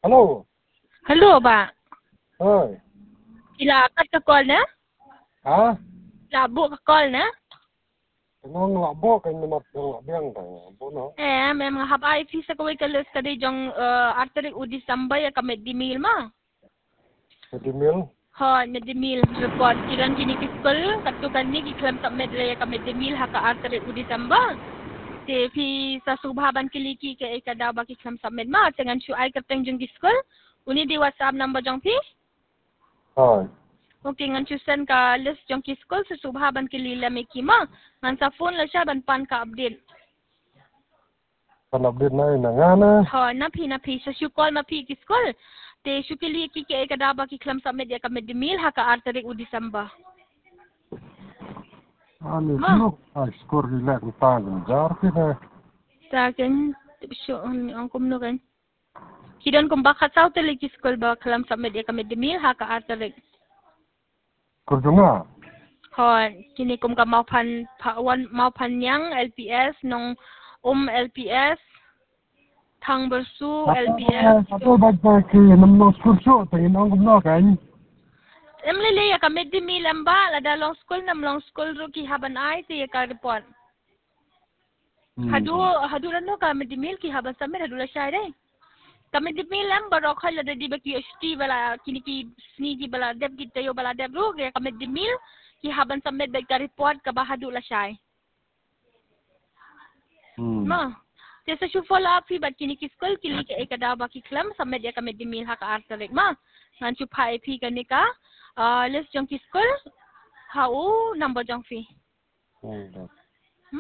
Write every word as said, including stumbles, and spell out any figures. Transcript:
Halo. Halo, ba? Ơi. Ila kat ka call na? Hả? Labo ka call na? Nó ngọ bố cái mà ngọ biang cái bố nó. Eh, may mga habay fi sa kaway kalos ka di jong arterik u December ya kamet di mil ma. Di mil. Ha, med di mil report kiran kini kiskol katukan ni kiklam sa med ya kamet di mil ha ka arterik u December. Te fi sa subhaban kiliki ke ikada ba kiklam sa med ma tengan shu ay kateng jong kiskol. Uni di WhatsApp number jong pi? Rồi. Okay, ngan chusen ka list jong kiskol sa subhaban kilila may kima. Ngan sa phone la siya ban pan ka update. Phần update này là ngã nè. Ha, napi napi sa shu call mapi kiskol. Te shu kili ki ke kadaba ki klam sa media ka medimil ha ka arterik u December. Ano Ma, no? Ay, score relax ng tagal. Jar kita. sa akin, shu ang kumno kan. Kidan kung baka sa tele kiskol ba klam sa media ka medimil ha ka arterik. Kerja nga. Ha, kini kum ka maupan pawan maupan yang L P S nung um L P S thang bersu L P S. Ato ba ba ki nam no kurso tayo nang gumno kan. Em lele ya ka medimil amba la dalong school nam long school ro ki haban ay te ka report. Hadu hadu rano ka medimil ki haban samir hadu la share. Kami medimil amba ro khala da di ba ki H T bala kini ki sni ki bala deb ki tayo bala deb ro ya kami medimil ki haban samir ba ka report ka ba hadu la share. Ma, Tesa shu follow up fi bat kini ki school kili ke ekada ba ki klam samir ya kami medimil ha ka arterik ma. Ngan chu pai fi ka ni ka list jong ki school hau number jong fi.